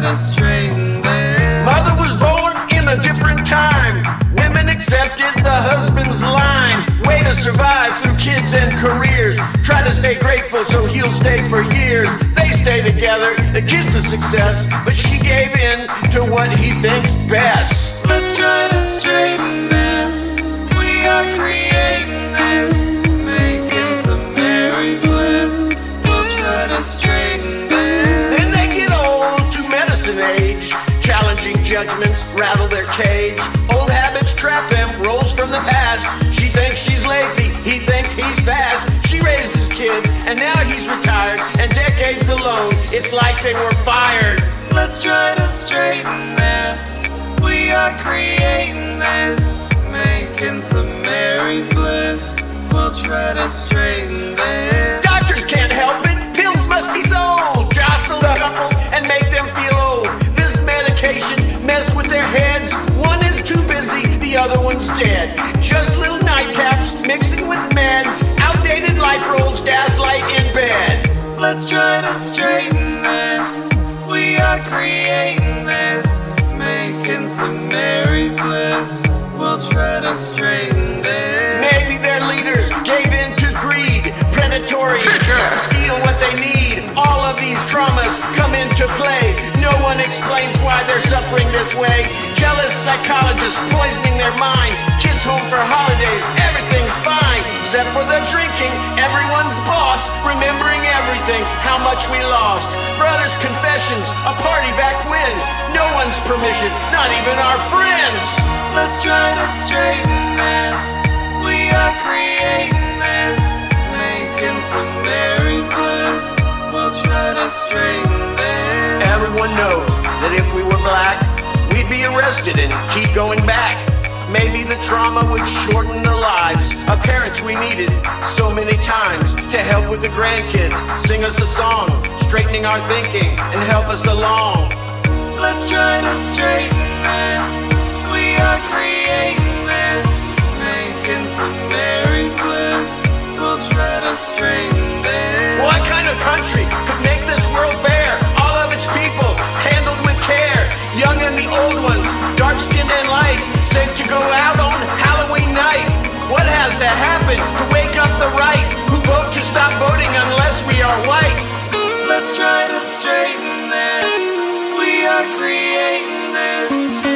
to straighten this. Mother was born in a different time. Women accepted the husband's line. Way to survive through kids and careers. Try to stay grateful so he'll stay for years. They stay together, the kid's a success, but she gave in to what he thinks best. Let's try to straighten this. We are creating this, making some merry bliss. We'll try to straighten this. Then they get old to medicine age. Challenging judgments rattle their cage. Old habits trap them, rolls from the past. She thinks she's lazy, he thinks he's fast. She raises kids, and now he's retired. And decades alone, it's like they were fired. Let's try to straighten this. We are creating this, making some merry bliss. We'll try to straighten this. Doctors can't help it, pills must be sold. Jostle the couple and make them feel old. This medication messed with their heads. One is too busy, the other one's dead. Just little nightcaps mixing with meds. Outdated life roles, gaslight in bed. Let's try to straighten this. We are creating this, making some merry bliss. We'll try to straighten this. Maybe their leaders gave in to greed, predatory, steal what they need. All of these traumas come into play. No one explains why they're suffering this way. Jealous psychologists poisoning their mind. Kids home for holidays, everything's fine. Except for the drinking, everyone's boss. Remembering everything, how much we lost. Brothers' confessions, a party back when. No one's permission, not even our friends. Let's try to straighten this. We are creating this, making some merry bliss. We'll try to straighten this. Everyone knows that if we were black, we'd be arrested and keep going back. Maybe the trauma would shorten the lives of parents we needed so many times to help with the grandkids, sing us a song, straightening our thinking and help us along. Let's try to straighten this. We are creating this, making some merry bliss. We'll try to straighten this. What kind of country could make this world fair? All of its people handled with care. Young and the old ones, dark-skinned and light, safe to go out on Halloween night. What has to happen to wake up the right who vote to stop voting unless we are white? Let's try to straighten this. We are creating this,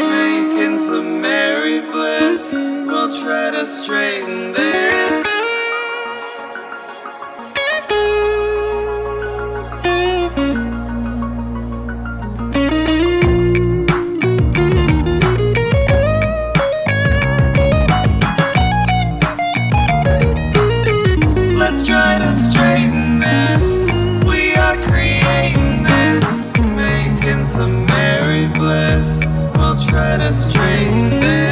making some merry bliss. We'll try to straighten this. Let's try to straighten this. We are creating this, making some merry bliss. We'll try to straighten this.